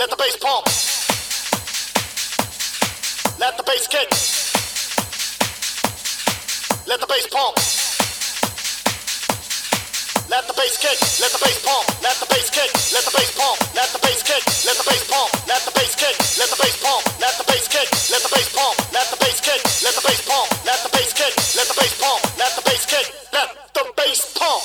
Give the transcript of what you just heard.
Let the bass pump. Let the bass kick. Let the bass pump. Let the bass kick. Let the bass pump. Let the bass kick. Let the bass pump. Let the bass kick. Let the bass pump. Let the bass kick. Let the bass pump. Let the bass kick. Let the bass pump. Let the bass kick. Let the bass pump. Let the bass kick. Let the bass pump. Let the bass kick. Let the bass pump.